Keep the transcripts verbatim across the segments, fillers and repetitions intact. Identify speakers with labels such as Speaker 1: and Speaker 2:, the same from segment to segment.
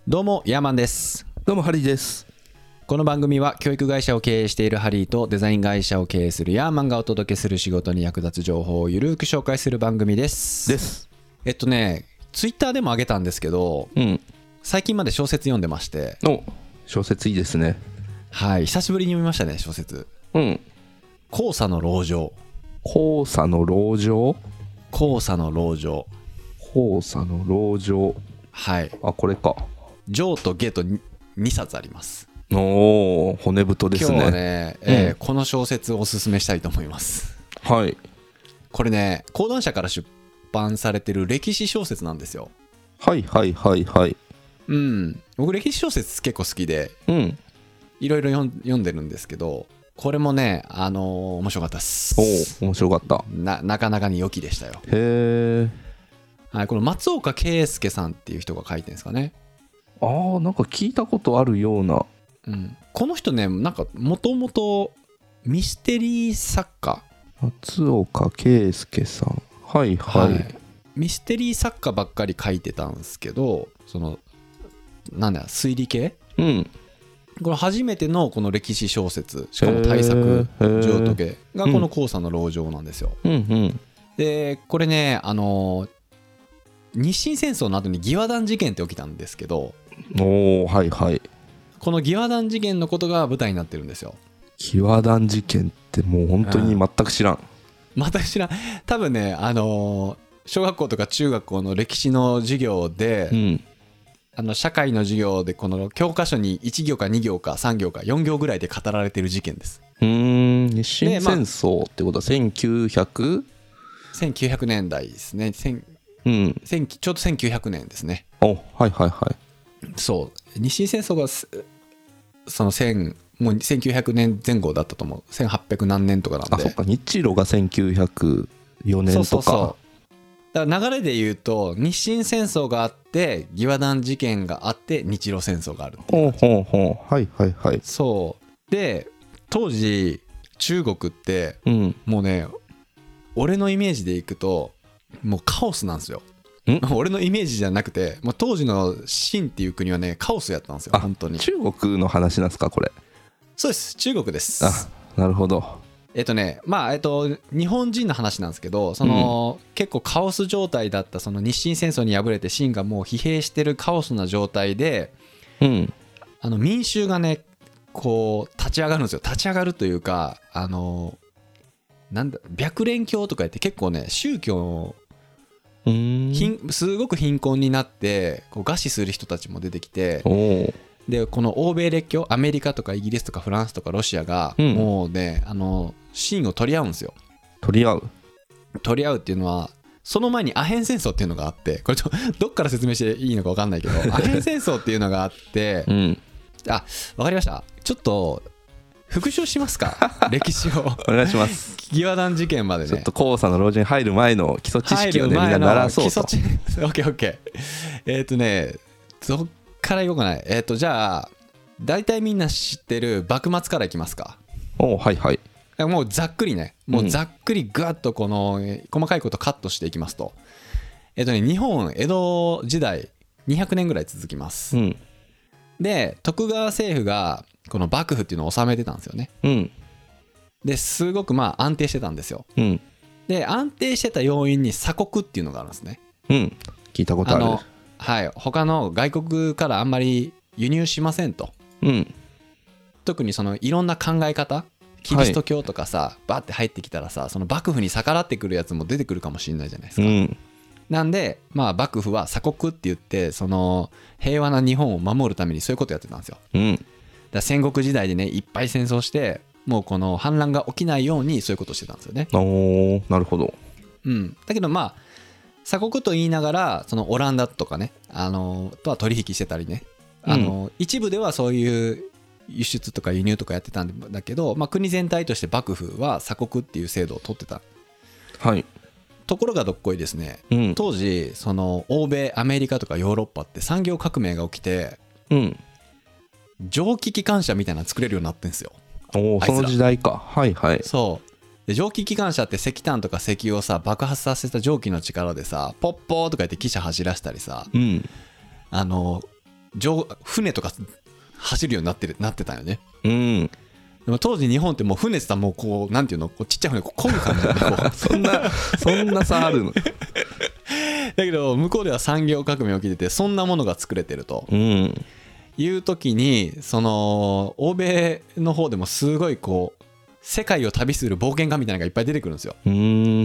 Speaker 1: どうもヤーマンです。
Speaker 2: どうもハリーです。
Speaker 1: この番組は教育会社を経営しているハリーとデザイン会社を経営するヤーマンがお届けする仕事に役立つ情報をゆるく紹介する番組です
Speaker 2: です
Speaker 1: えっとねツイッターでも上げたんですけど、うん、最近まで小説読んでまして。
Speaker 2: お、小説いいですね。
Speaker 1: はい、久しぶりに読みましたね小説。うん黄砂の籠城。
Speaker 2: 黄砂の籠城
Speaker 1: 黄砂の籠城
Speaker 2: 黄砂の籠城。
Speaker 1: はい、
Speaker 2: あ、これか。
Speaker 1: 城と下と 2, にさつあります。
Speaker 2: おー、骨太ですね。
Speaker 1: 今日はね、えーうん、この小説をおすすめしたいと思います。
Speaker 2: はい。
Speaker 1: これね講談社から出版されてる歴史小説なんですよ。
Speaker 2: はいはいはいはい。
Speaker 1: うん、僕歴史小説結構好きで、うん、いろいろ読んでるんですけど、これもね、あのー、面白かったっす。
Speaker 2: お、面白かった。
Speaker 1: な, なかなかに良きでしたよ。
Speaker 2: へ
Speaker 1: ー、はい、この松岡圭介さんっていう人が書いてるんですかね。
Speaker 2: あー、なんか聞いたことあるような、
Speaker 1: うん、この人ね、なんかもともとミステリー作家。
Speaker 2: 松岡圭介さん、はいはい、はい、
Speaker 1: ミステリー作家ばっかり書いてたんですけど、そのなんだ推理系、うん、この初めてのこの歴史小説、しかも大作上と下がこの黄砂の籠城なんですよ、うんうん、でこれね、あの日清戦争の後に義和団事件って起きたんですけど、
Speaker 2: おー、はいはい、こ
Speaker 1: の義和団事件のことが舞台になってるんですよ。
Speaker 2: 義和団事件ってもう本当に全く知らん、
Speaker 1: うん、全く知らん。多分ね、あの小学校とか中学校の歴史の授業で、うん、あの社会の授業でこの教科書にいち行かに行かさん行かよん行ぐらいで語られてる事件です。
Speaker 2: うーん、日清戦争ってことはせんきゅうひゃく、
Speaker 1: せんきゅうひゃくねんだいですね。うん、ちょうどせんきゅうひゃくねんですね。
Speaker 2: お、はいはいはい。
Speaker 1: そう日清戦争がその1000もうせんきゅうひゃくねんぜん後だったと思う。せんはっぴゃく何年とかなんで。
Speaker 2: あ、そっか、日露がせんきゅうひゃくよねんとか。そうそうそう。
Speaker 1: だから流れで言うと日清戦争があって義和団事件があって日露戦争があるっていう。
Speaker 2: ほうほうほう、はいはいはい。
Speaker 1: そうで当時中国って、うん、もうね俺のイメージでいくともうカオスなんですよ。俺のイメージじゃなくて、もう当時の清っていう国はねカオスやったんですよ。本当に。
Speaker 2: 中国の話なんですかこれ。
Speaker 1: そうです、中国です。
Speaker 2: あ、なるほど。
Speaker 1: えっとねまあえっと日本人の話なんですけど、その、うん、結構カオス状態だったその日清戦争に敗れて清がもう疲弊してるカオスな状態で、うん、あの民衆がねこう立ち上がるんですよ。立ち上がるというか、あのなんだ白蓮教とか言って結構ね宗教すごく貧困になってこう餓死する人たちも出てきて、でこの欧米列強アメリカとかイギリスとかフランスとかロシアがもうね、うん、あの清を取り合うんですよ。
Speaker 2: 取り合う
Speaker 1: 取り合うっていうのはその前にアヘン戦争っていうのがあって、これどっから説明していいのか分かんないけどアヘン戦争っていうのがあって、うん、あ、分かりました。ちょっと復習しますか歴史を
Speaker 2: お願いします。
Speaker 1: 義和団事件までね、
Speaker 2: ちょっと黄砂の籠城に入る前の基礎知識をねみんな習らそうと。
Speaker 1: 基礎知識オッケーオッケー。えっとねどっからいこうかな。えっとじゃあ大体みんな知ってる幕末からいきますか。
Speaker 2: お、はいはい。
Speaker 1: もうざっくりね、もうざっくりぐわっとこの細かいことカットしていきますと、えっとね日本江戸時代にひゃくねんぐらい続きます、うん、で徳川政府がこの幕府っていうのを治めてたんですよね、うん、ですごくまあ安定してたんですよ、うん、で安定してた要因に鎖国っていうのがあるんですね、
Speaker 2: うん、聞いたことある。あの、
Speaker 1: はい、他の外国からあんまり輸入しませんと、うん、特にそのいろんな考え方キリスト教とかさ、はい、バーって入ってきたらさ、その幕府に逆らってくるやつも出てくるかもしれないじゃないですか、うん、なんでまあ幕府は鎖国って言ってその平和な日本を守るためにそういうことやってたんですよ、うん、だ戦国時代でねいっぱい戦争してもうこの反乱が起きないようにそういうことをしてたんですよね。
Speaker 2: おー、なるほど、
Speaker 1: うん、だけどまあ鎖国と言いながらそのオランダとかね、あのとは取引してたりね、あの、うん、一部ではそういう輸出とか輸入とかやってたんだけど、まあ、国全体として幕府は鎖国っていう制度を取ってた、
Speaker 2: はい、
Speaker 1: ところがどっこいですね、うん、当時その欧米アメリカとかヨーロッパって産業革命が起きて、うん、蒸気機関車みたいなの作れるようになってんですよ。
Speaker 2: お、その時代か。はいはい。
Speaker 1: そうで蒸気機関車って石炭とか石油をさ爆発させた蒸気の力でさポッポーとか言って汽車走らせたりさ、うん、あの船とか走るようになってるなってたよね。
Speaker 2: うん。
Speaker 1: でも当時日本ってもう船って言ったらもうこうなんていうのこうちっちゃい船こう漕ぐ感じだね
Speaker 2: そんなそんな差あるのだ
Speaker 1: けど向こうでは産業革命起きててそんなものが作れてると、
Speaker 2: うん、
Speaker 1: いう時にその欧米の方でもすごいこう世界を旅する冒険家みたいなのがいっぱい出てくるんですよ。
Speaker 2: うん、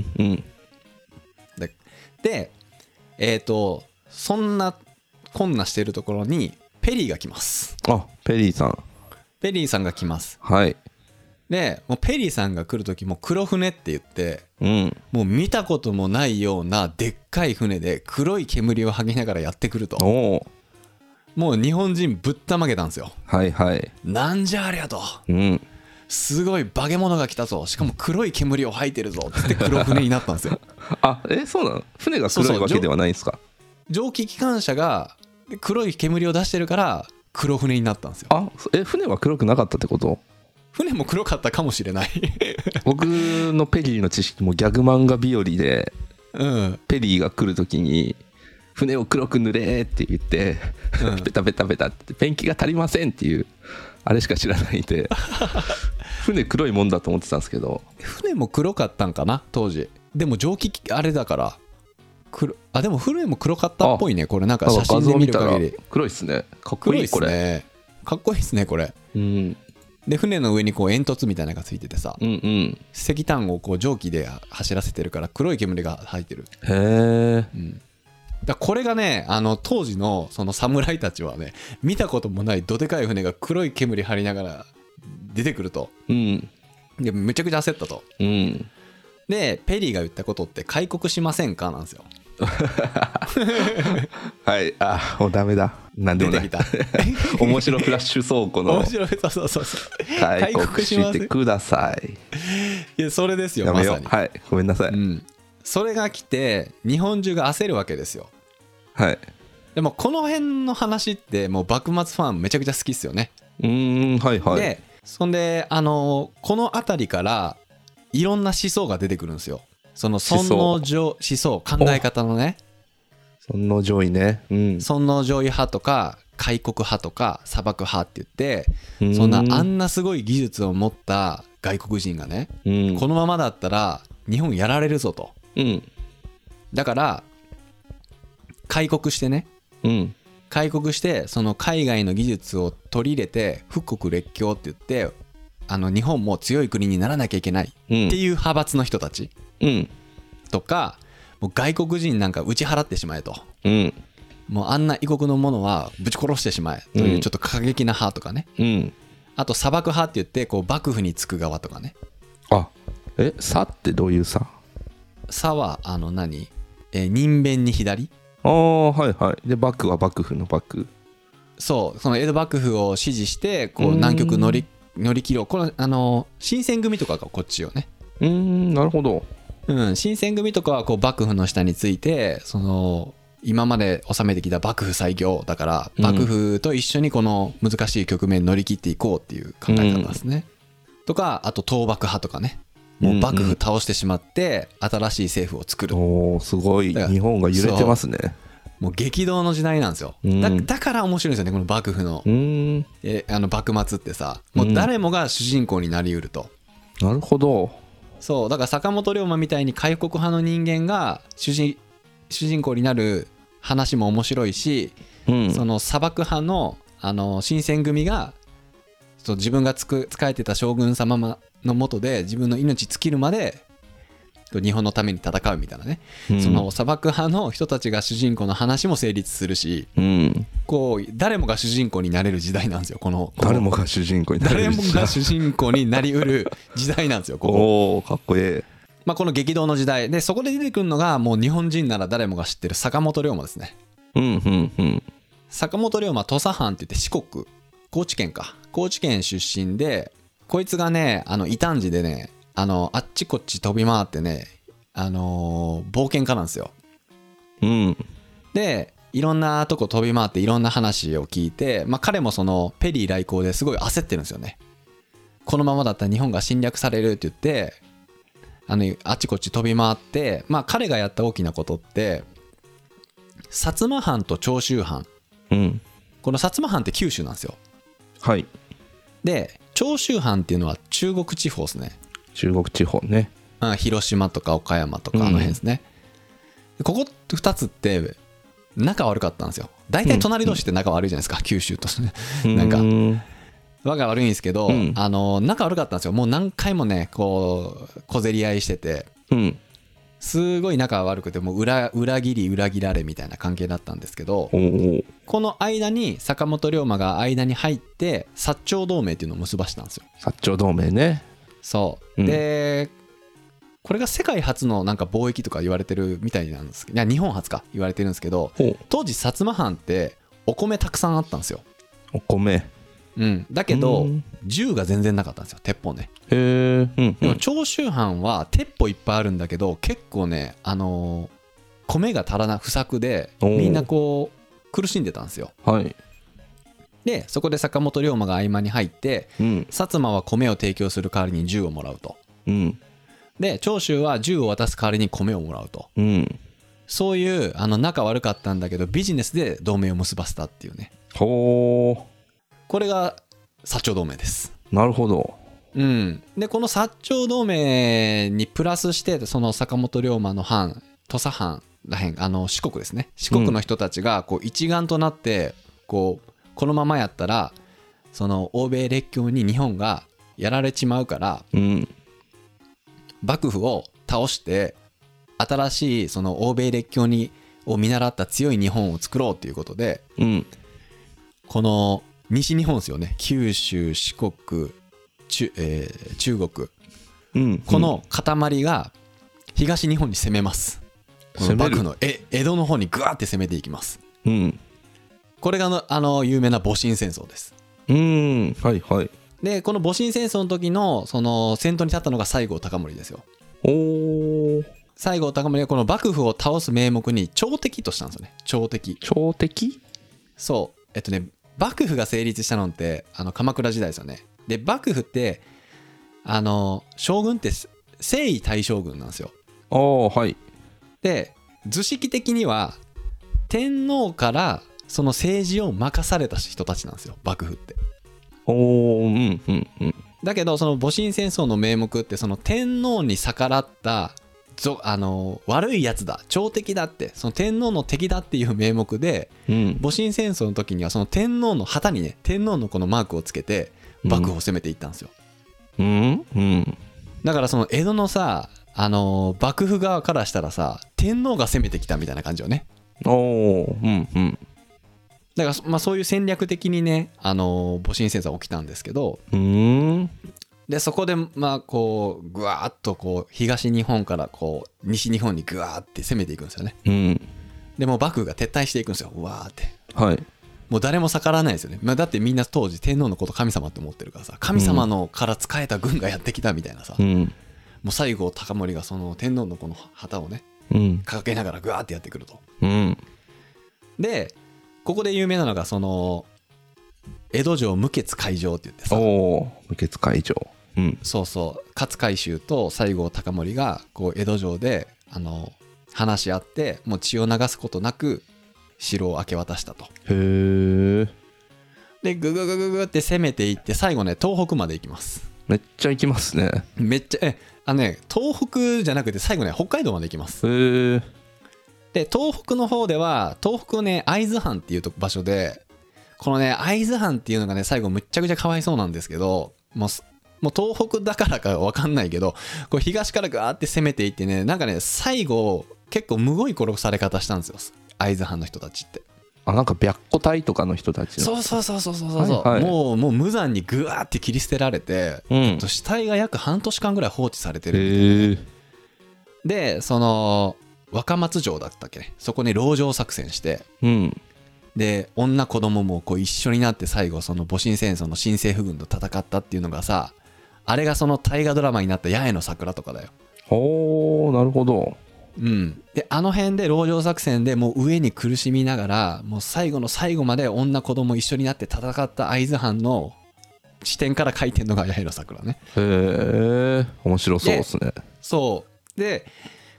Speaker 2: うん、
Speaker 1: で, でえっ、ー、とそんなこんなしてるところにペリーが来ます。
Speaker 2: あ、ペリーさん。
Speaker 1: ペリーさんが来ます。
Speaker 2: はい。
Speaker 1: でもうペリーさんが来る時も黒船って言って、
Speaker 2: うん、
Speaker 1: もう見たこともないようなでっかい船で黒い煙を吐きながらやってくると。
Speaker 2: お
Speaker 1: もう日本人ぶったまげたんですよ。
Speaker 2: はいはい。
Speaker 1: なんじゃありゃと、
Speaker 2: うん、
Speaker 1: すごい化け物が来たぞ、しかも黒い煙を吐いてるぞって黒船になったんですよ
Speaker 2: あ、え、そうなの？船が黒いわけではないんですか？
Speaker 1: 蒸気機関車が黒い煙を出してるから黒船になったんですよ。
Speaker 2: あ、え、船は黒くなかったってこと？
Speaker 1: 船も黒かったかもしれない
Speaker 2: 僕のペリーの知識もギャグ漫画日和で、うん、ペリーが来るときに船を黒く塗れって言って、うん、ペタペタペタってペンキが足りませんっていうあれしか知らないんで船黒いもんだと思ってたんですけど、
Speaker 1: 船も黒かったんかな当時。でも蒸気あれだから黒、あでも船も黒かったっぽいね。これなんか写真で見る限り
Speaker 2: 黒いっすね。かっこいい。これ
Speaker 1: 黒いっすね。かっこいいっすねこれ。
Speaker 2: うん。で
Speaker 1: 船の上にこう煙突みたいなのがついててさ、
Speaker 2: うんうん、
Speaker 1: 石炭をこう蒸気で走らせてるから黒い煙が入ってる。
Speaker 2: へえ、
Speaker 1: うん、だこれがね、あの当時のその侍たちはね、見たこともないどでかい船が黒い煙張りながら出てくると、
Speaker 2: うん、
Speaker 1: でめちゃくちゃ焦ったと、
Speaker 2: うん、
Speaker 1: でペリーが言ったことって開国しませんかなんですよ
Speaker 2: はい、あ、もうダメだ、なんでもない
Speaker 1: 出てきた
Speaker 2: 面白フラッシュ倉庫の
Speaker 1: 面白い、そうそうそうそう、
Speaker 2: 開国してください。
Speaker 1: いやそれですよ、
Speaker 2: やめよう、
Speaker 1: まさに。
Speaker 2: はい、ごめんなさい、
Speaker 1: うん、それが来て日本中が焦るわけですよ。
Speaker 2: はい。
Speaker 1: でもこの辺の話ってもう幕末ファンめちゃくちゃ好きっすよね。
Speaker 2: うーん、はいはい。
Speaker 1: でそんであのこの辺りからいろんな思想が出てくるんですよ。その尊王攘思想、考え方のね、
Speaker 2: 尊王攘夷ね、うん、
Speaker 1: 尊王攘夷派とか開国派とか砂漠派って言って、そんなあんなすごい技術を持った外国人がね、うん、このままだったら日本やられるぞと、
Speaker 2: うん、
Speaker 1: だから開国してね、うん、開国してその海外の技術を取り入れて富国列強って言って、あの日本も強い国にならなきゃいけないっていう派閥の人たち、うん、とか、もう外国人なんか打ち払ってしまえと、うん、もうあんな異国のものはぶち殺してしまえというちょっと過激な派とかね、うん、あと砂漠派って言ってこう幕府につく側とかね。
Speaker 2: あ、え、差ってどういう差？
Speaker 1: 差はあの何、えー、人弁に左。
Speaker 2: ああ、はいはい。で幕は幕府の幕。
Speaker 1: そう、その江戸幕府を支持してこう南極乗り乗り切ろう。このあの新選組とかがこっちよね。
Speaker 2: うーん、なるほど。
Speaker 1: うん、新選組とかはこう幕府の下について、その今まで治めてきた幕府最強だから、うん、幕府と一緒にこの難しい局面乗り切っていこうっていう考え方ですね、うん、とかあと倒幕派とかね、もう幕府倒してしまって新しい政府を作る、
Speaker 2: うんうん、おー、すごい日本が揺れてますね。
Speaker 1: もう激動の時代なんですよ、うん、だ, だから面白いんですよねこの幕府の、うん、えあの幕末ってさ、もう誰もが主人公になりうると、
Speaker 2: うん、なるほど。そう
Speaker 1: だから坂本龍馬みたいに開国派の人間が主 人, 主人公になる話も面白いし、うん、その砂漠派 の, あの新選組がそう自分がつく仕えてた将軍様の下で自分の命尽きるまで日本のために戦うみたいなね、うん、その砂漠派の人たちが主人公の話も成立するし、うん、こう誰もが主人公になれる時代なんですよ。この
Speaker 2: 誰もが主人公になれる
Speaker 1: 誰もが主人公になりうる時代なんですよここ。
Speaker 2: おー、かっこいい。
Speaker 1: まあ、この激動の時代でそこで出てくるのがもう日本人なら誰もが知ってる坂本龍馬ですね。
Speaker 2: うんうんうん。
Speaker 1: 坂本龍馬土佐藩って言って四国高知県か高知県出身で、こいつがねあの異端児でね、あのあっちこっち飛び回ってね、あのー、冒険家なんですよ。
Speaker 2: うん。
Speaker 1: でいろんなとこ飛び回っていろんな話を聞いて、まあ、彼もそのペリー来航ですごい焦ってるんですよね。このままだったら日本が侵略されるって言って、あのあっちこっち飛び回って、まあ、彼がやった大きなことって薩摩藩と長州藩この薩摩藩って九州なんですよ。
Speaker 2: はい。
Speaker 1: で長州藩っていうのは中国地方ですね。
Speaker 2: 中国地方ね。
Speaker 1: あ、広島とか岡山とかあの辺ですね、うん、ここふたつって仲悪かったんですよ。大体隣同士って仲悪いじゃないですか、うん、九州となんか仲が悪いんですけど、うん、あの仲悪かったんですよ。もう何回もねこう小競り合いしてて、うん、すごい仲が悪くてもう 裏, 裏切り裏切られみたいな関係だったんですけど、この間に坂本龍馬が間に入って薩長同盟っていうのを結ばしたんですよ。
Speaker 2: 薩長同盟ね。
Speaker 1: そう、うん、でこれが世界初のなんか貿易とか言われてるみたいなんですけど、いや日本初か言われてるんですけど、当時薩摩藩ってお米たくさんあったんですよ。
Speaker 2: お米、
Speaker 1: うん、だけど銃が全然なかったんですよ、鉄砲ね。
Speaker 2: へー、うんうん、
Speaker 1: でも長州藩は鉄砲いっぱいあるんだけど結構ね、あのー、米が足らな不作でみんなこう苦しんでたんですよ。
Speaker 2: はい。
Speaker 1: でそこで坂本龍馬が合間に入って、うん、薩摩は米を提供する代わりに銃をもらうと、うん、で長州は銃を渡す代わりに米をもらうと、うん、そういうあの仲悪かったんだけどビジネスで同盟を結ばせたっていうね。
Speaker 2: ほー。
Speaker 1: これが薩長同盟です。
Speaker 2: なるほど。
Speaker 1: うん、でこの薩長同盟にプラスしてその坂本龍馬の藩土佐藩らへん、あの四国ですね、四国の人たちがこう一丸となってこうこのままやったらその欧米列強に日本がやられちまうから、うん、幕府を倒して新しいその欧米列強にを見習った強い日本を作ろうということで、うん、この西日本ですよね、九州四国中、えー、中国、うん、この塊が東日本に攻めます。この幕府のえ江戸の方にグワーって攻めていきます、うん、これがのあの有名な戊辰戦争です。
Speaker 2: うーん、はいはい。
Speaker 1: でこの戊辰戦争の時のその先頭に立ったのが西郷隆盛ですよ。
Speaker 2: おー。
Speaker 1: 西郷隆盛はこの幕府を倒す名目に朝敵としたんですよね。朝敵。
Speaker 2: 朝敵？
Speaker 1: そうえっとね幕府が成立したのってあの鎌倉時代ですよね。で幕府ってあの将軍って征夷大将軍なんですよ。
Speaker 2: ああ、はい。
Speaker 1: で図式的には天皇からその政治を任された人たちなんですよ、幕府って。
Speaker 2: おー、うんうんうん。
Speaker 1: だけどその戊辰戦争の名目ってその天皇に逆らったあの悪いやつだ、朝敵だって、その天皇の敵だっていう名目で、うん、戊辰戦争の時にはその天皇の旗にね天皇のこのマークをつけて幕府を攻めていったんですよ。
Speaker 2: うんうん、
Speaker 1: だからその江戸のさあの幕府側からしたらさ天皇が攻めてきたみたいな感じよね。
Speaker 2: おー、うんうん。
Speaker 1: だからまあそういう戦略的にねあの戊辰戦争が起きたんですけど、
Speaker 2: うーん。
Speaker 1: でそこでまあこうぐわーっとこう東日本からこう西日本にぐわーって攻めていくんですよね。うん、でも幕府が撤退していくんですよ、うわーって。
Speaker 2: はい。
Speaker 1: もう誰も逆らわないですよね、まあ、だってみんな当時天皇のこと神様って思ってるからさ、神様のから仕えた軍がやってきたみたいなさ、うん、もう西郷隆盛がその天皇のこの旗をね、うん、掲げながらぐわーってやってくると、うん、でここで有名なのがその江戸城無血開城って言ってさ、
Speaker 2: お無血開城、うん、
Speaker 1: そうそう勝海舟と西郷隆盛がこう江戸城であの話し合ってもう血を流すことなく城を明け渡したと。
Speaker 2: へー。
Speaker 1: でグググググって攻めていって最後ね東北まで行きます。
Speaker 2: めっちゃ行きますね。
Speaker 1: めっちゃえあのね東北じゃなくて最後ね北海道まで行きます。
Speaker 2: へー。
Speaker 1: で東北の方では東北ね会津藩っていう場所でこのね会津藩っていうのがね最後むっちゃくちゃかわいそうなんですけど、もうもう東北だからか分かんないけどこう東からガーって攻めていってね、なんかね最後結構むごい殺され方したんですよ会津藩の人たちって。
Speaker 2: あ、なんか白虎隊とかの人たちの。
Speaker 1: そうそうそうそうそうそう、はいはい、もうもう無残にぐわーって切り捨てられて、うん、死体が約半年間ぐらい放置されてるみたいな、ね、でその若松城だったっけね、そこに籠城作戦して、うん、で女子供もこう一緒になって最後その戊辰戦争の新政府軍と戦ったっていうのがさ、あれがその大河ドラマになった八重の桜とかだよ。
Speaker 2: おー、なるほど。
Speaker 1: うん、であの辺で籠城作戦でもう上に苦しみながらもう最後の最後まで女子供一緒になって戦った会津藩の視点から書いてるのが八重の桜ね。
Speaker 2: へえ、面白そうですね。
Speaker 1: そうで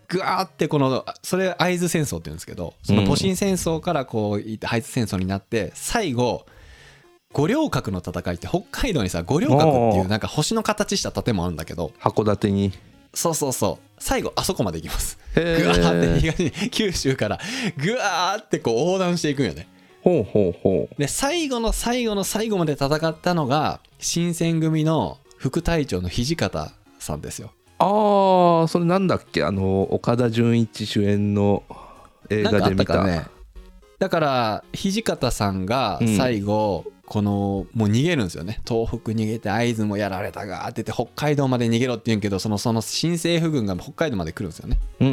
Speaker 1: ぐわーってこのそれ会津戦争って言うんですけど、その戊辰戦争からこう会津戦争になって最後五稜郭の戦いって北海道にさ五稜郭っていうなんか星の形した建物あるんだけど、
Speaker 2: 函館に、
Speaker 1: そうそうそう最後あそこまで行きます。ぐわーって東に九州からぐわーってこう横断していくんよね。
Speaker 2: ほうほうほう。
Speaker 1: で最後の最後の最後まで戦ったのが新選組の副隊長の土方さんですよ。
Speaker 2: ああ、それなんだっけ、あの岡田准一主演の映画で見た。
Speaker 1: なんかあったかね。だから土方さんが最後、うん、このもう逃げるんですよね。東北逃げて会津もやられたがって言って北海道まで逃げろって言うんけど、そのその新政府軍が北海道まで来るんですよね。
Speaker 2: うんうん。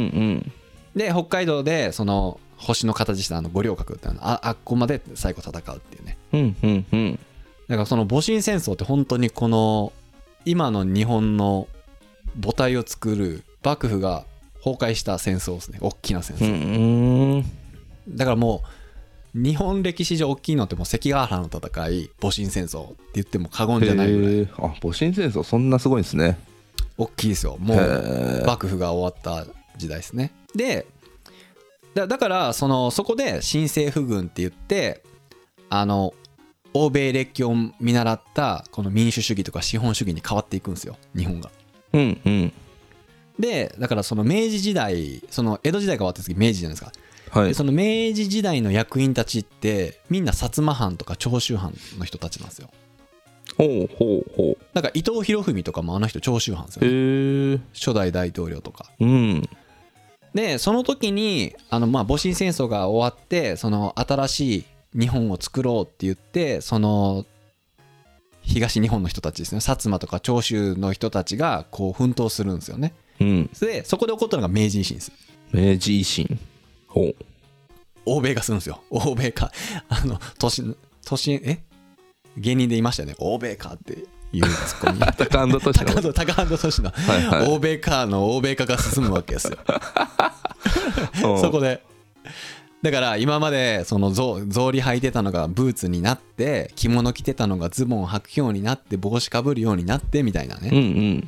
Speaker 1: で北海道でその星の形したあの五稜郭ってあの あ, あっこまで最後戦うっていうね。
Speaker 2: うんうんうん。
Speaker 1: だからその戊辰戦争って本当にこの今の日本の母体を作る幕府が崩壊した戦争ですね。大きな戦争。
Speaker 2: うん。
Speaker 1: だからもう日本歴史上大きいのってもう関ヶ原の戦い、戊辰戦争って言っても過言じゃないぐらい。
Speaker 2: あ、戊辰戦争そんなすごいですね。
Speaker 1: 大きいですよ。もう幕府が終わった時代ですね。で だ, だからそのそこで新政府軍って言ってあの欧米列強を見習ったこの民主主義とか資本主義に変わっていくんですよ、日本が。
Speaker 2: うんうん。
Speaker 1: でだからその明治時代、その江戸時代が終わった時明治じゃないですか。
Speaker 2: はい、
Speaker 1: でその明治時代の役員たちってみんな薩摩藩とか長州藩の人たちなんですよ。
Speaker 2: ほうほうほう。
Speaker 1: だから伊藤博文とかもあの人長州藩ですよね。
Speaker 2: へー。
Speaker 1: 初代大統領とか。
Speaker 2: うん。
Speaker 1: でその時にあのまあ戊辰戦争が終わってその新しい日本を作ろうって言ってその東日本の人たちですね、薩摩とか長州の人たちがこう奮闘するんですよね。
Speaker 2: うん。
Speaker 1: でそこで起こったのが明治維新です。
Speaker 2: 明治維新。ほう。
Speaker 1: 欧米化するんですよ。欧米化。あの都心都心え芸人で言いましたよね。欧米化っていうツッコミ。
Speaker 2: 高安都市の
Speaker 1: 高安都市の欧米化の欧米化が進むわけですよ。そこでだから今までその草履履いてたのがブーツになって着物着てたのがズボンを履くようになって帽子かぶるようになってみたいなね、
Speaker 2: うんうん、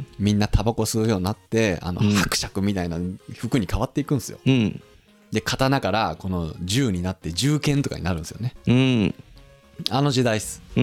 Speaker 1: みんなタバコ吸うようになってあの伯爵みたいな服に変わっていくんですよ、
Speaker 2: うん、
Speaker 1: で刀からこの銃になって銃剣とかになるんですよね、
Speaker 2: うん、
Speaker 1: あの時代っす。
Speaker 2: うん、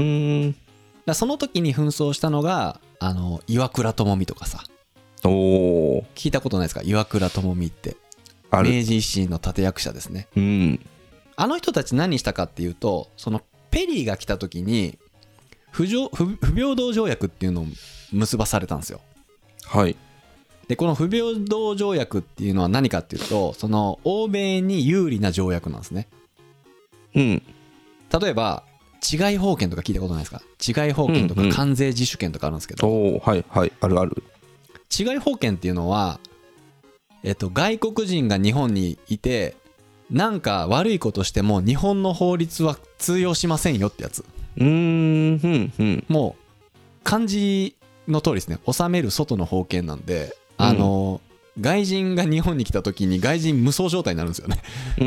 Speaker 1: だその時に紛争したのがあの岩倉具視とかさ。
Speaker 2: おー、
Speaker 1: 聞いたことないですか、岩倉具視って。明治維新の立役者ですね、
Speaker 2: うん、
Speaker 1: あの人たち何したかっていうと、そのペリーが来た時に 不, 不, 不平等条約っていうのを結ばされたんですよ。
Speaker 2: はい。
Speaker 1: でこの不平等条約っていうのは何かっていうと、その欧米に有利な条約なんですね。
Speaker 2: うん。
Speaker 1: 例えば治外法権とか聞いたことないですか。治外法権とか関税自主権とかあるんですけど、
Speaker 2: うんうん、おー、はいはい、あるある。
Speaker 1: 治外法権っていうのはえっと、外国人が日本にいてなんか悪いことしても日本の法律は通用しませんよってやつ。
Speaker 2: うーん、ふんふん。
Speaker 1: もう漢字の通りですね。治める外の法権なんで、うん、あの外人が日本に来た時に外人無双状態になるんですよね。
Speaker 2: うんうん。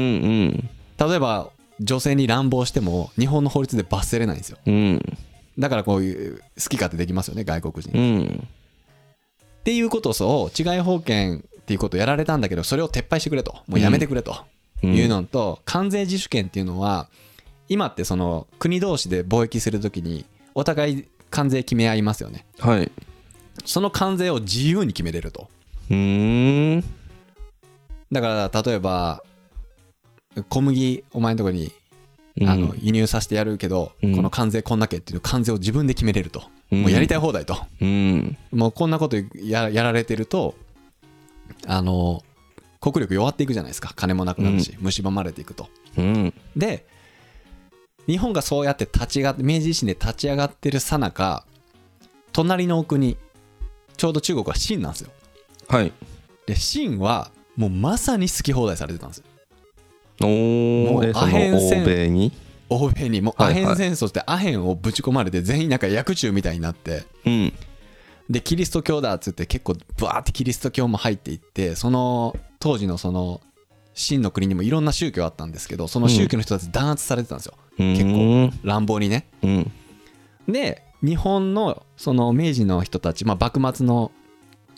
Speaker 1: 例えば女性に乱暴しても日本の法律で罰せれないんですよ、
Speaker 2: うん、だ
Speaker 1: からこういう好き勝手できますよね、外国人、
Speaker 2: うん、
Speaker 1: っていうことを治外法権っていうことをやられたんだけど、それを撤廃してくれと、もうやめてくれというのと、うん、関税自主権っていうのは今ってその国同士で貿易するときにお互い関税決め合いますよね。
Speaker 2: はい。そ
Speaker 1: の関税を自由に決めれると。
Speaker 2: うーん。
Speaker 1: だから例えば小麦お前のところにあの輸入させてやるけど、うん、この関税こんだけっていう関税を自分で決めれると、うん、もうやりたい放題と、うん、もうこんなこと や, やられてるとあの国力弱っていくじゃないですか。金もなくなるし、うん、蝕まれていくと、うん、で日本がそうやって立ち上がって明治維新で立ち上がってるさなか、隣の国ちょうど中国は清なんですよ。
Speaker 2: はい。
Speaker 1: で清はもうまさに好き放題されてたんですよ。
Speaker 2: おもうアヘン戦欧米に
Speaker 1: 欧米にもうアヘン戦争ってアヘンをぶち込まれて全員なんか薬中みたいになって、うん、でキリスト教だっつって結構バーってキリスト教も入っていって、その当時のその清の国にもいろんな宗教あったんですけど、その宗教の人たち弾圧されてたんですよ、うん、結構乱暴にね、うん、で日本のその明治の人たち、まあ、幕末の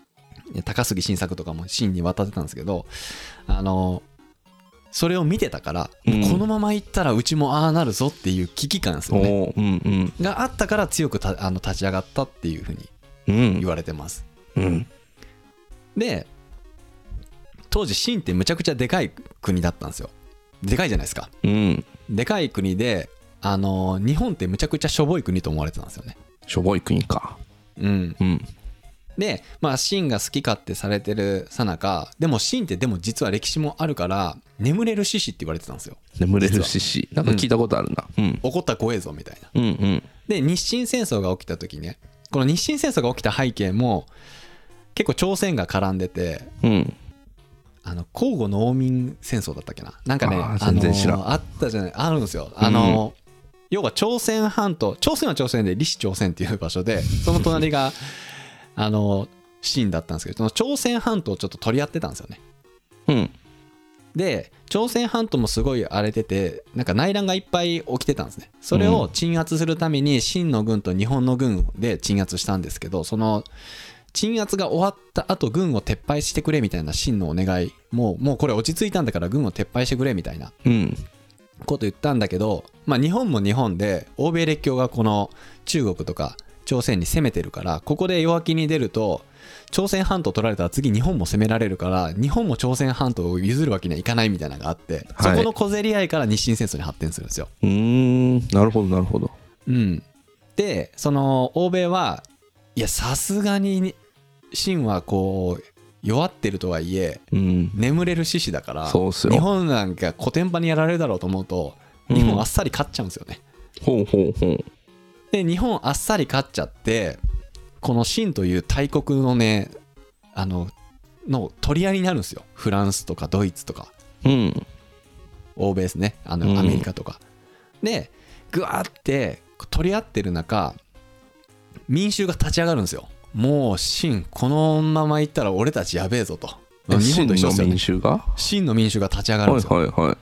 Speaker 1: 高杉晋作とかも秦に渡ってたんですけど、あのそれを見てたから、うん、このままいったらうちもああなるぞっていう危機感ですよね、うんうん、があったから強くたあの立ち上がったっていうふうに言われてます、うんうん、で当時秦ってむちゃくちゃでかい国だったんですよ。でかいじゃないですか、うん、でかい国で、あの日本ってむちゃくちゃしょぼい国と思われてたんですよね。
Speaker 2: しょぼい国か。
Speaker 1: うん、うん、でまあ秦が好き勝手されてるさなか、でも秦ってでも実は歴史もあるから眠れる獅子って言われてたんですよ。
Speaker 2: 眠れる獅子なんか聞いたことあるな、うん、
Speaker 1: 怒ったら怖えぞみたいな、うんうん、で日清戦争が起きた時ね、この日清戦争が起きた背景も結構朝鮮が絡んでて、うん、あの甲午農民戦争だったっけな、なんかね あ, あ, のー、あったじゃない、あるんですよ。あのーうん、要は朝鮮半島、朝鮮は朝鮮で李氏朝鮮っていう場所で、その隣があの秦だったんですけど、その朝鮮半島をちょっと取り合ってたんですよね。うん。で朝鮮半島もすごい荒れてて、なんか内乱がいっぱい起きてたんですね。それを鎮圧するために秦の軍と日本の軍で鎮圧したんですけど、その鎮圧が終わった後軍を撤廃してくれみたいな秦のお願い、もうもうこれ落ち着いたんだから軍を撤廃してくれみたいなこと言ったんだけど、まあ日本も日本で欧米列強がこの中国とか朝鮮に攻めてるから、ここで弱気に出ると朝鮮半島取られたら次日本も攻められるから、日本も朝鮮半島を譲るわけにはいかないみたいなのがあって、そこの小競り合いから日清戦争に発展するんですよ。
Speaker 2: うーん、なるほどなるほど。
Speaker 1: うん。でその欧米はいやさすがに秦はこう弱ってるとはいえ、うん、眠れる獅子だから、そうっすよ、日本なんかコテンパンにやられるだろうと思うと日本あっさり勝っちゃうんですよね、うん、ほうほうほう。で日本あっさり勝っちゃって、この秦という大国のね、あのの取り合いになるんですよ。フランスとかドイツとか、うん、欧米ですね、あのアメリカとか、うん、でグワーって取り合ってる中、民衆が立ち上がるんですよ。もう秦このままいったら俺たちやべえぞと。
Speaker 2: 日本と一緒ですよね。秦の民衆が
Speaker 1: 秦の民衆が立ち上がるんですよ、
Speaker 2: はいはいはい、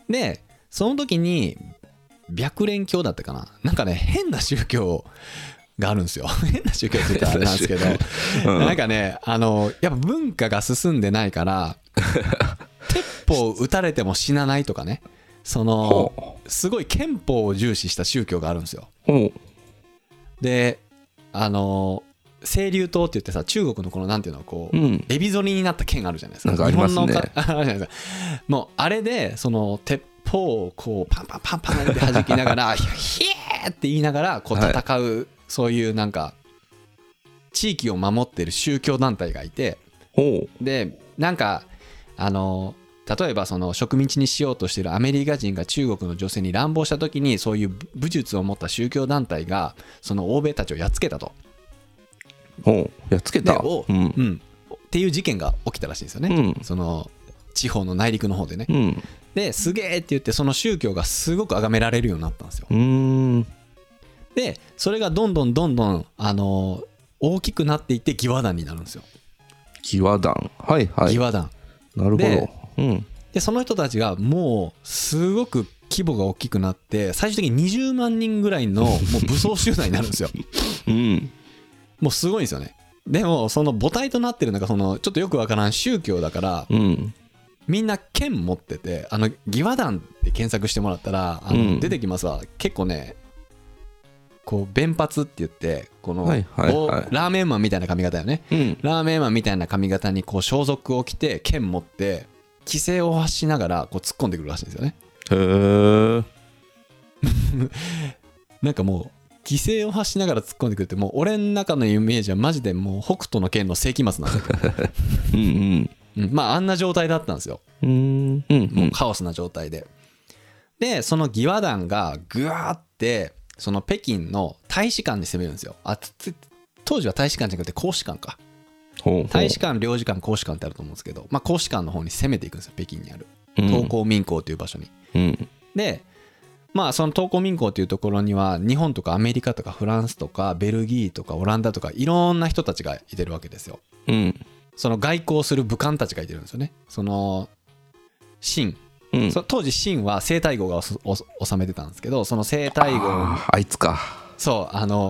Speaker 1: でその時に白蓮教だったかな、なんかね変な宗教があるんですよ。変な宗教って言ったらあれなんですけど、うん、なんかねあのやっぱ文化が進んでないから鉄砲撃たれても死なないとかね、そのすごい憲法を重視した宗教があるんですよ。であの清流島って言ってさ、中国のこのなんていうのこう、うん、エビ反りになった剣あるじゃないですか。
Speaker 2: なんかありますね。
Speaker 1: 日本のあるじゃないですか。もうあれでその鉄砲をこうパンパンパンパンって弾きながらヒエーって言いながらこう戦う、はい、そういうなんか地域を守ってる宗教団体がいて、でなんかあの例えばその植民地にしようとしているアメリカ人が中国の女性に乱暴した時に、そういう武術を持った宗教団体がその欧米たちをやっつけたと。
Speaker 2: おやっつけた、
Speaker 1: うんうん、っていう事件が起きたらしいんですよね、うん、その地方の内陸の方でね、うん、ですげえって言ってその宗教がすごく崇められるようになったんですよ。うーん、でそれがどんどんどんどん、あのー、大きくなっていって義和団になるんですよ。
Speaker 2: 義和団、はいはい、
Speaker 1: 義和団、
Speaker 2: なるほど。
Speaker 1: で、うん、でその人たちがもうすごく規模が大きくなって、最終的ににじゅうまんにんぐらいのもう武装集団になるんですよ。うん、もうすごいんですよね。でもその母体となってるのがそのちょっとよくわからん宗教だから、うん、みんな剣持ってて、あの義和団って検索してもらったらあの、うん、出てきますわ。結構ねこう弁髪って言ってこの、はいはいはい、ラーメンマンみたいな髪型よね、うん、ラーメンマンみたいな髪型にこう装束を着て剣持って規制を発しながらこう突っ込んでくるらしいんですよね。へーなんかもう規制を発しながら突っ込んでくるって、もう俺の中のイメージはマジでもう北斗の拳の世紀末なんだけどうん、うん、まああんな状態だったんですよ。うーん、うん、もうカオスな状態で、でその義和団がぐわーってその北京の大使館に攻めるんですよ。あ当時は大使館じゃなくて公使館か。ほうほう、大使館、領事館、公使館ってあると思うんですけど、まあ、公使館の方に攻めていくんですよ。北京にある東光民港という場所に、うん、でまあその東光民港というところには日本とかアメリカとかフランスとかベルギーとかオランダとかいろんな人たちがいてるわけですよ、うん、その外交する武官たちがいてるんですよね。その秦、うん、そ当時秦は西太后が治めてたんですけど、その西太后、
Speaker 2: あ, あいつか、
Speaker 1: そうあの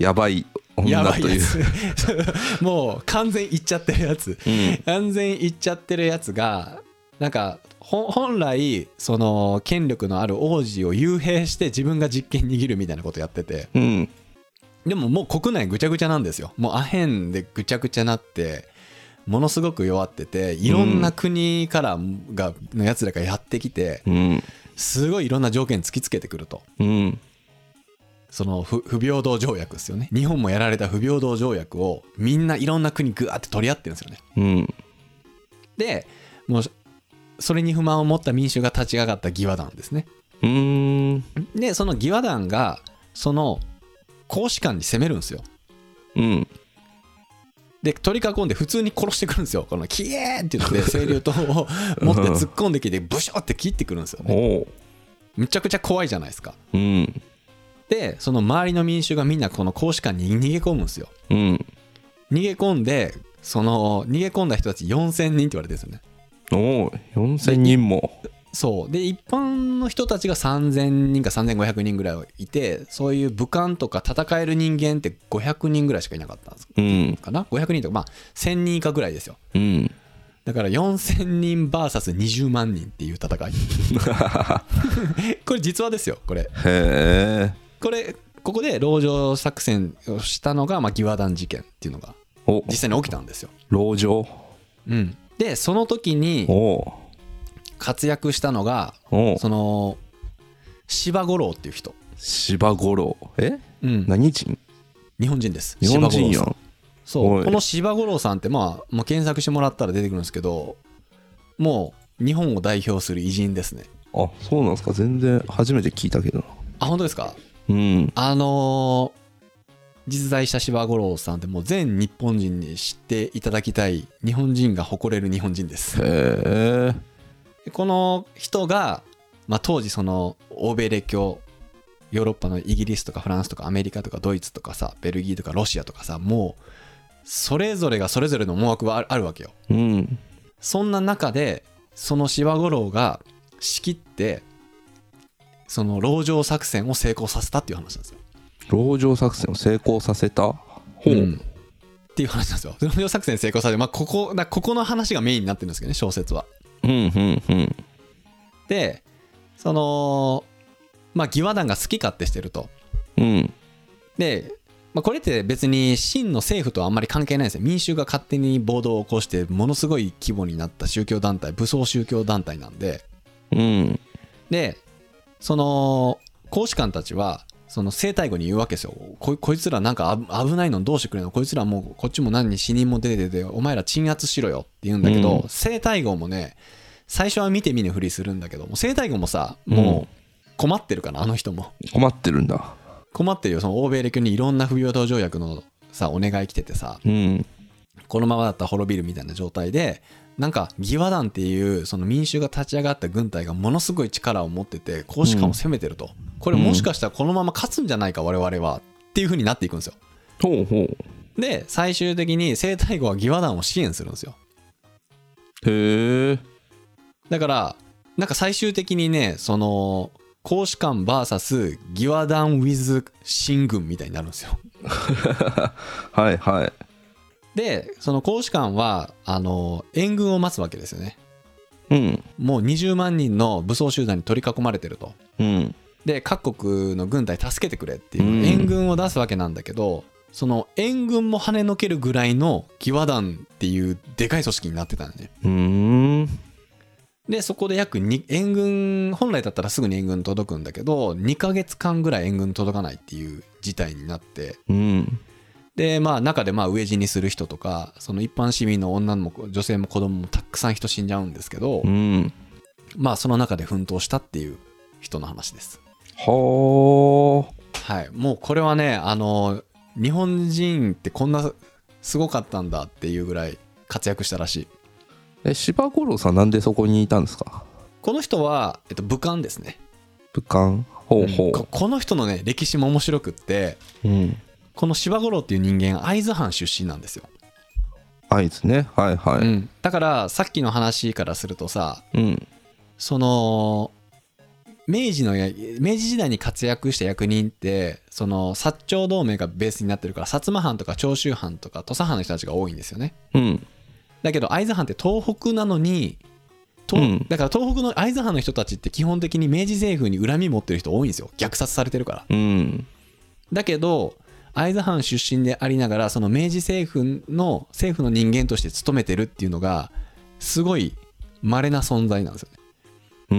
Speaker 2: やばい女という
Speaker 1: もう完全いっちゃってるやつ、うん、完全いっちゃってるやつがなんか本来その権力のある王子を幽閉して自分が実権握るみたいなことやってて、うん、でももう国内ぐちゃぐちゃなんですよ。もうアヘンでぐちゃぐちゃなってものすごく弱ってて、いろんな国からがのやつらがやってきて、うん、すごいいろんな条件突きつけてくると、うん、その 不, 不平等条約ですよね。日本もやられた不平等条約をみんないろんな国グワーって取り合ってるんですよね、うん、でもうそれに不満を持った民衆が立ち上がった義和団ですね。うーんでその義和団がその公使館に攻めるんですよ、うん、で取り囲んで普通に殺してくるんですよ。このキエーって言って青竜刀を持って突っ込んできてブショって切ってくるんですよね。むちゃくちゃ怖いじゃないですか、うん、でその周りの民衆がみんなこの公使館に逃げ込むんですよ、うん、逃げ込んでその逃げ込んだ人たちよんせんにんって言われてるんですよね。おおよんせんにんも。そうで一般の人たちがさんぜんにんかさんぜんごひゃくにんぐらいいて、そういう武官とか戦える人間ってごひゃくにんぐらいしかいなかったんですかな、うん、ごひゃくにんとかまあせんにん以下ぐらいですよ、うん、だからよんせんにん ブイエスにじゅうまんにんっていう戦いこれ実話ですよこれ。へーこれここで籠城作戦をしたのが、まあ、義和団事件っていうのが実際に起きたんですよ。
Speaker 2: 籠城、
Speaker 1: うんでその時に活躍したのがその柴五郎っていう人。
Speaker 2: 柴五郎え、うん、何人？
Speaker 1: 日本人です。
Speaker 2: 日本人やん。
Speaker 1: そうこの柴五郎さんってまあ、まあ、検索してもらったら出てくるんですけど、もう日本を代表する偉人ですね。
Speaker 2: あそうなんですか。全然初めて聞いたけど。
Speaker 1: あ本当ですか。うんあのー実在した柴五郎さんってもう全日本人に知っていただきたい日本人が誇れる日本人です。へーこの人が、まあ、当時その欧米列強ヨーロッパのイギリスとかフランスとかアメリカとかドイツとかさベルギーとかロシアとかさもうそれぞれがそれぞれの思惑があるわけよ、うん、そんな中でその柴五郎が仕切ってその籠城作戦を成功させたっていう話なんですよ。
Speaker 2: 籠城作戦を成功させた、ほう、うん、
Speaker 1: っていう話なんですよ。籠城作戦成功させて、まあ、ここだここの話がメインになってるんですけどね小説は。うんうんうん、でそのまあ義和団が好き勝手してると、うん、で、まあ、これって別に真の政府とはあんまり関係ないんですよ。民衆が勝手に暴動を起こしてものすごい規模になった宗教団体武装宗教団体なんで、うん、でその公使館たちはその生体後に言うわけですよ。 こ, こいつらなんか危ないのどうしてくれるの、こいつらもうこっちも何に死人も出ててお前ら鎮圧しろよって言うんだけど、うん、生体後もね最初は見て見ぬふりするんだけども生体後もさもう困ってるかな、あの人も
Speaker 2: 困ってるんだ。
Speaker 1: 困ってるよ。その欧米列強にいろんな不平等条約のさお願い来ててさ、うん、このままだったら滅びるみたいな状態でなんか義和団っていうその民衆が立ち上がった軍隊がものすごい力を持ってて公使館を攻めてると、うん、これもしかしたらこのまま勝つんじゃないか我々はっていう風になっていくんですよ。ほうほう。で最終的に生体後は義和団を支援するんですよ。へえ。だからなんか最終的にねその公使館 ブイエス 義和団 with 秦軍みたいになるんですよ
Speaker 2: はいはい。
Speaker 1: でその公使館はあの援軍を待つわけですよね、うん、もうにじゅうまんにんの武装集団に取り囲まれてると、うん、で各国の軍隊助けてくれっていう援軍を出すわけなんだけど、うん、その援軍も跳ねのけるぐらいの義和団っていうでかい組織になってたんだね。うーん。でそこで約に援軍本来だったらすぐに援軍届くんだけどにかげつかんぐらい援軍届かないっていう事態になって、うんでまあ中でまあ飢え死にする人とかその一般市民の女も女性も子供もたくさん人死んじゃうんですけど、うん、まあその中で奮闘したっていう人の話です。はあ。はい。もうこれはねあの日本人ってこんなすごかったんだっていうぐらい活躍したらしい。
Speaker 2: え柴五郎さんなんでそこにいたんですか。
Speaker 1: この人は、えっと、武官ですね。
Speaker 2: 武官。ほうほう、うん、
Speaker 1: こ, この人のね歴史も面白くって、うんこの柴五郎っていう人間会津藩出身なんですよ。
Speaker 2: 会津ねはいはい、うん、
Speaker 1: だからさっきの話からするとさ、うん、その明治の明治時代に活躍した役人ってその薩長同盟がベースになってるから、薩摩藩とか長州藩とか土佐藩の人たちが多いんですよね、
Speaker 2: うん、
Speaker 1: だけど会津藩って東北なのに、うん、だから東北の会津藩の人たちって基本的に明治政府に恨み持ってる人多いんですよ、虐殺されてるから、
Speaker 2: うん、
Speaker 1: だけど会津藩出身でありながらその明治政府の政府の人間として務めてるっていうのがすごい稀な存在なんですよね。
Speaker 2: うん。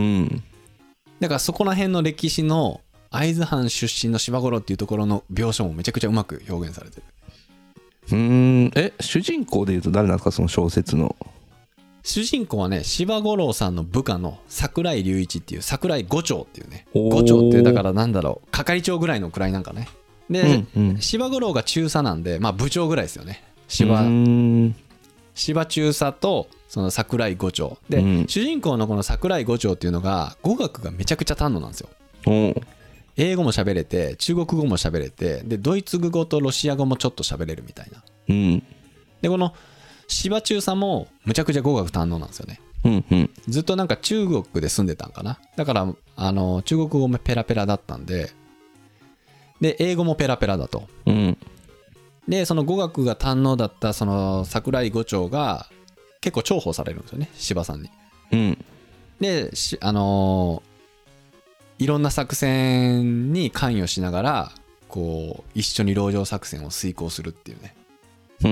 Speaker 1: だからそこら辺の歴史の会津藩出身の柴五郎っていうところの描写もめちゃくちゃうまく表現されてる。
Speaker 2: うーん、え主人公でいうと誰なんですか、その小説の。
Speaker 1: 主人公はね、柴五郎さんの部下の桜井隆一っていう、桜井五長っていうね、五長ってだからなんだろう、係長ぐらいの位なんかね。で、うんうん、柴五郎が中佐なんで、まあ部長ぐらいですよね。柴柴中佐とその桜井五長で、うん、主人公のこの桜井五長っていうのが語学がめちゃくちゃ堪能なんですよ。英語も喋れて、中国語も喋れて、でドイツ語とロシア語もちょっと喋れるみたいな、
Speaker 2: うん、
Speaker 1: でこの柴中佐もむちゃくちゃ語学堪能なんですよね、
Speaker 2: うんうん、
Speaker 1: ずっとなんか中国で住んでたんかな。だからあの中国語もペラペラだったんで、で英語もペラペラだと、
Speaker 2: うん、
Speaker 1: でその語学が堪能だったその桜井五長が結構重宝されるんですよね、柴さんに、
Speaker 2: うん、
Speaker 1: であのーいろんな作戦に関与しながらこう一緒に籠城作戦を遂行するっていうね、
Speaker 2: うん、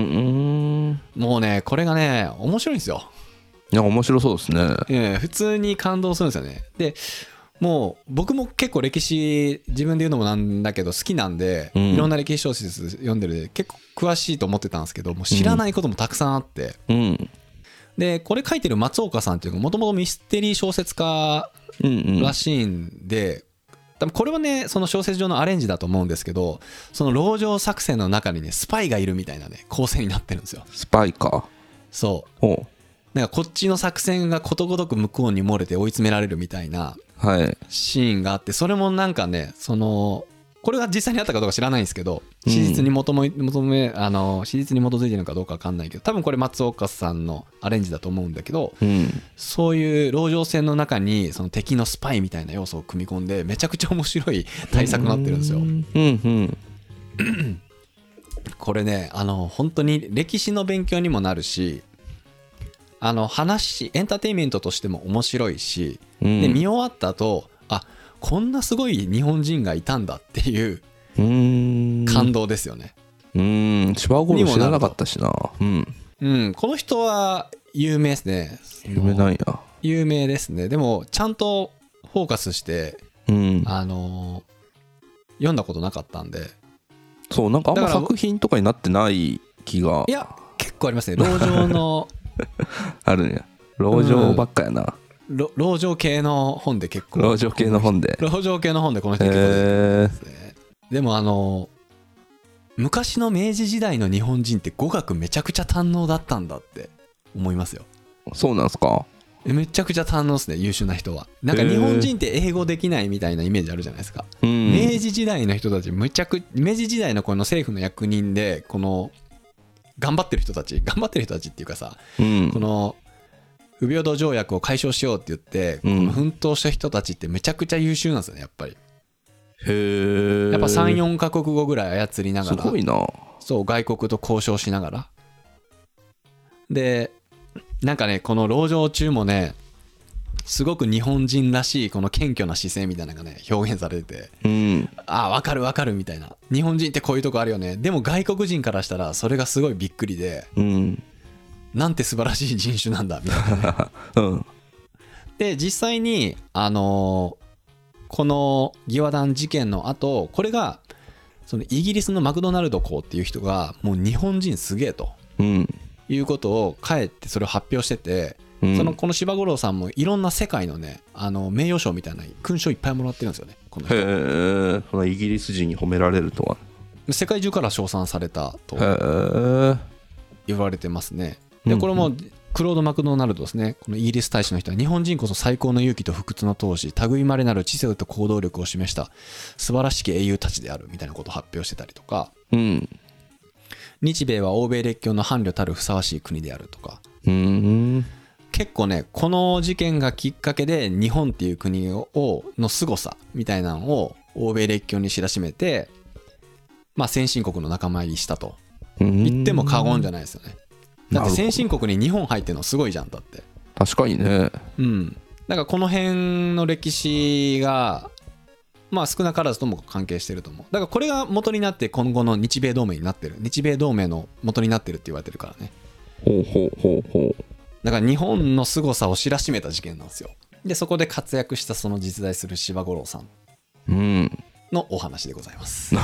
Speaker 1: もうねこれがね面白いんですよ。
Speaker 2: いや面白そうですね、
Speaker 1: えー、普通に感動するんですよね。でもう僕も結構歴史自分で言うのもなんだけど好きなんで、うん、いろんな歴史小説読んでるで結構詳しいと思ってたんですけど、もう知らないこともたくさんあって、
Speaker 2: うん、
Speaker 1: でこれ書いてる松岡さんっていうかもともとミステリー小説家らしいんで、多分これはねその小説上のアレンジだと思うんですけど、その籠城作戦の中にねスパイがいるみたいなね構成になってるんですよ。
Speaker 2: スパイか。
Speaker 1: そうおなんかこっちの作戦がことごとく向こうに漏れて追い詰められるみたいなシーンがあって、それもなんかねそのこれが実際にあったかどうか知らないんですけど、史実に求め、求めあの史実に基づいてるのかどうか分かんないけど、多分これ松岡さんのアレンジだと思うんだけど、
Speaker 2: うん、
Speaker 1: そういう籠城戦の中にその敵のスパイみたいな要素を組み込んでめちゃくちゃ面白い大作になってるんですよ。
Speaker 2: うんうん
Speaker 1: これねあの本当に歴史の勉強にもなるし、あの話エンターテインメントとしても面白いし、うん、で見終わった後あこんなすごい日本人がいたんだっていう感動ですよね。
Speaker 2: うーん柴五郎知らなかったしな、うん
Speaker 1: うん、この人は有名ですね。
Speaker 2: 有名なんや。
Speaker 1: 有名ですね。でもちゃんとフォーカスして、
Speaker 2: うん、
Speaker 1: あの読んだことなかったんで。
Speaker 2: そうなんかあんま作品とかになってない気が。
Speaker 1: いや結構ありますね。籠城の
Speaker 2: あるね。籠城ばっかやな、
Speaker 1: うん、籠城系の本で結構
Speaker 2: 籠城系の本で
Speaker 1: 籠城系の本でこの人結構出てますね。でもあの昔の明治時代の日本人って語学めちゃくちゃ堪能だったんだって思いますよ。
Speaker 2: そうなんすか。
Speaker 1: めちゃくちゃ堪能ですね、優秀な人は。なんか日本人って英語できないみたいなイメージあるじゃないですか、
Speaker 2: うん、
Speaker 1: 明治時代の人たちむちゃく明治時代のこの政府の役人でこの頑張ってる人たち頑張ってる人たちっていうかさ、
Speaker 2: うん、
Speaker 1: この不平等条約を解消しようって言って、
Speaker 2: うん、
Speaker 1: この奮闘した人たちってめちゃくちゃ優秀なんですよねやっぱり。
Speaker 2: へー
Speaker 1: やっぱ さん,よん カ国語ぐらい操りながら、
Speaker 2: すごいな。
Speaker 1: そう外国と交渉しながらでなんかねこの籠城中もねすごく日本人らしいこの謙虚な姿勢みたいなのがね表現されてて、
Speaker 2: うん、
Speaker 1: ああ分かる分かるみたいな、日本人ってこういうとこあるよね。でも外国人からしたらそれがすごいびっくりで、
Speaker 2: うん、
Speaker 1: なんて素晴らしい人種なんだみたいな、ね
Speaker 2: うん、
Speaker 1: で実際にあのー、この義和団事件の後これがそのイギリスのマクドナルド公っていう人がもう日本人すげえと、
Speaker 2: うん、
Speaker 1: いうことを帰ってそれを発表してて、
Speaker 2: うん、
Speaker 1: そのこの柴五郎さんもいろんな世界のねあの名誉賞みたいな勲章いっぱいもらってるんですよねこの人。
Speaker 2: へえ、そのイギリス人に褒められるとは。
Speaker 1: 世界中から称賛されたと言われてますね。でこれもクロード・マクドナルドですね。このイギリス大使の人は日本人こそ最高の勇気と不屈の闘志、類まれなる知性と行動力を示した素晴らしき英雄たちであるみたいなことを発表してたりとか、
Speaker 2: うん、
Speaker 1: 日米は欧米列強の伴侶たるふさわしい国であるとか、
Speaker 2: うん、
Speaker 1: 結構ねこの事件がきっかけで日本っていう国をの凄さみたいなのを欧米列強に知らしめて、まあ先進国の仲間入りしたと言っても過言じゃないですよね。だって先進国に日本入ってるのすごいじゃん。だって
Speaker 2: 確かにね。
Speaker 1: うん。だからこの辺の歴史がまあ少なからずとも関係してると思う。だからこれが元になって今後の日米同盟になってる、日米同盟の元になってるって言われてるからね。
Speaker 2: ほうほうほうほう。
Speaker 1: だから日本の凄さを知らしめた事件なんですよ。でそこで活躍したその実在する柴五郎さんのお話でございます、うん、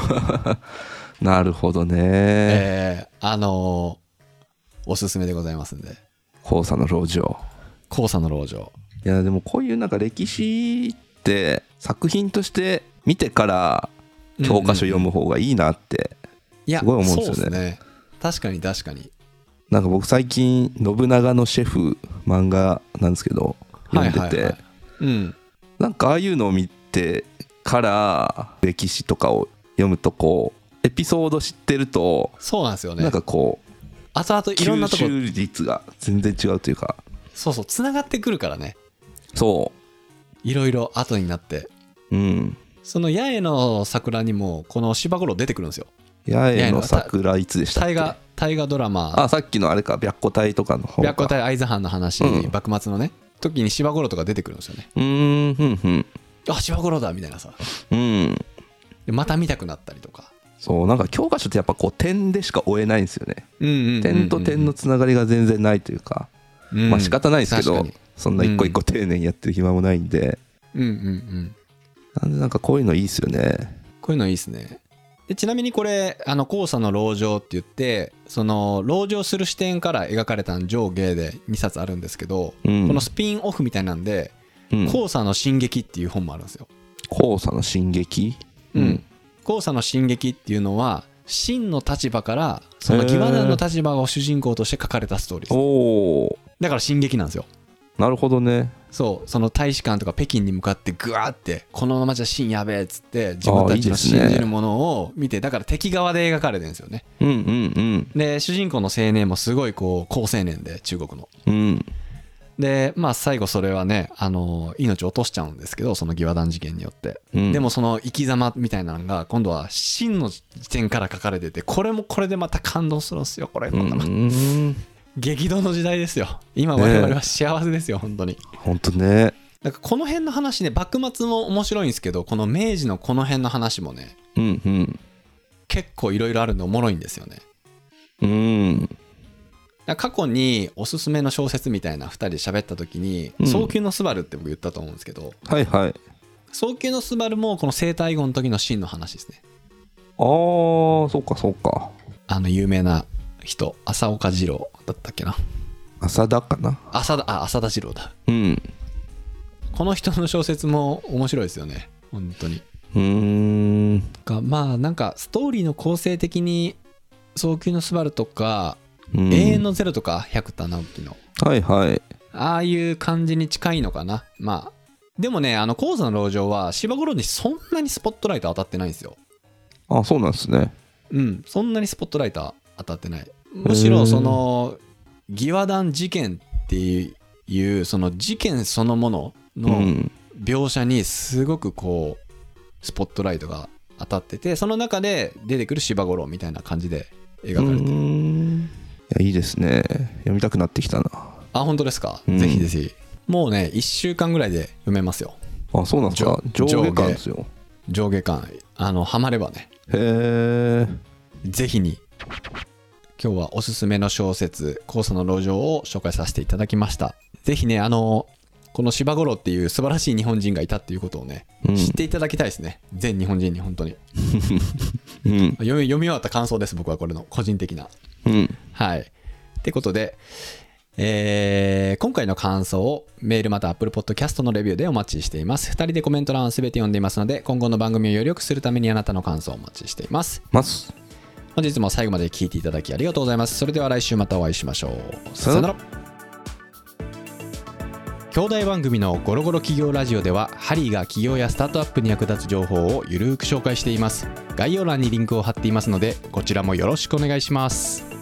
Speaker 2: なるほどね。
Speaker 1: えー、あのー、おすすめでございますんで。
Speaker 2: 黄砂の籠城。
Speaker 1: 黄砂の籠城。
Speaker 2: いやでもこういうなんか歴史って作品として見てから教科書読む方がいいなってすごい思うんですよね。
Speaker 1: いやそうですね。確かに確かに。
Speaker 2: なんか僕最近信長のシェフ漫画なんですけど読んでて、はいはいはい、うん、なんかああいうのを見てから歴史とかを読むとこうエピソード知ってると
Speaker 1: そうなんですよね。
Speaker 2: なんかこう
Speaker 1: 後々いろんなとこ
Speaker 2: 吸収率が全然違うというか、
Speaker 1: そうそうつながってくるからね。
Speaker 2: そう
Speaker 1: いろいろ後になって、うん、その八重の桜にもこの柴五郎出てくるんですよ。
Speaker 2: 八重の桜いつでしたっけ。
Speaker 1: 大河大河ドラマ。
Speaker 2: あさっきのあれか白虎隊とかの方か。
Speaker 1: 白虎隊会津藩の話、うん、幕末のね時に柴五郎とか出てくるんですよね。
Speaker 2: うーんふんふん。
Speaker 1: あ柴五郎だみたいなさ、
Speaker 2: うん、で
Speaker 1: また見たくなったりとか。
Speaker 2: そうなんか教科書ってやっぱこう点でしか追えないんですよね、うんうんうんうん、点と点のつながりが全然ないというか、うん、まあ仕方ないですけどそんな一個一個丁寧にやってる暇もないんで、うんうんうん、なんでなんかこういうのいいですよね。
Speaker 1: こういうのいいですね。でちなみにこれあの黄砂の籠城って言ってその籠城する視点から描かれた上下でにさつあるんですけど、うん、このスピンオフみたいなんで、うん、黄砂の進撃っていう本もあるんですよ。
Speaker 2: 黄砂の進撃、
Speaker 1: うん、黄砂の進撃っていうのは秦の立場からその義和団の立場を主人公として書かれたストーリーです。おだから進撃なんですよ。
Speaker 2: なるほどね。
Speaker 1: そうその大使館とか北京に向かってグワーってこのままじゃ秦やべえっつって自分たちの信じるものを見て、だから敵側で描かれてるんですよね。うんうんうん。で主人公の青年もすごいこう好青年で中国の、うん、でまあ最後それはねあの命を落としちゃうんですけどその義和団事件によって、うん、でもその生き様みたいなのが今度は秦の視点から書かれててこれもこれでまた感動するんですよこれ。うんうん激動の時代ですよ今。我々は幸せですよ、ね、本当に
Speaker 2: 本当ね。
Speaker 1: なんかこの辺の話ね幕末も面白いんですけどこの明治のこの辺の話もね、うんうん、結構いろいろあるんでおもろいんですよね。うん過去におすすめの小説みたいなふたりで喋った時に、うん、早急のスバルって僕言ったと思うんですけど、
Speaker 2: はいはい、
Speaker 1: 早急のスバルもこの西太后の時の秦の話ですね。
Speaker 2: あーそうかそうか。
Speaker 1: あの有名な人浅岡次郎だったっけな。
Speaker 2: 浅田かな。
Speaker 1: 浅田あ浅田次郎だ。うん。この人の小説も面白いですよね本当に。うーんがまあなんかストーリーの構成的に早急のスバルとか、うん、永遠のゼロとか百田直樹の
Speaker 2: はいはい
Speaker 1: ああいう感じに近いのかな。まあでもねあの黄砂の籠城は柴五郎にそんなにスポットライト当たってないんですよ。
Speaker 2: あそうなんですね。
Speaker 1: うんそんなにスポットライト当たってない。むしろその義和団事件っていうその事件そのものの描写にすごくこうスポットライトが当たっててその中で出てくる柴五郎みたいな感じで描かれてる。
Speaker 2: いやいいですね読みたくなってきたな。
Speaker 1: あ本当ですか、うん、ぜひぜひもうねいっしゅうかんぐらいで読めますよ。
Speaker 2: あそうなんですか。上下巻ですよ。
Speaker 1: 上下巻あのハマればね。
Speaker 2: へえ
Speaker 1: ぜひに今日はおすすめの小説黄砂の籠城を紹介させていただきました。ぜひねあのこの柴五郎っていう素晴らしい日本人がいたっていうことをね、うん、知っていただきたいですね全日本人に本当に、うん、読み、読み終わった感想です僕はこれの個人的な、うん、はいってことで、えー、今回の感想をメールまた Apple Podcast のレビューでお待ちしています。ふたりでコメント欄をすべて読んでいますので今後の番組をより良くするためにあなたの感想をお待ちしています
Speaker 2: ます
Speaker 1: 本日も最後まで聞いていただきありがとうございます。それでは来週またお会いしましょう。さよなら。兄弟番組のゴロゴロ企業ラジオではハリーが企業やスタートアップに役立つ情報をゆるーく紹介しています。概要欄にリンクを貼っていますのでこちらもよろしくお願いします。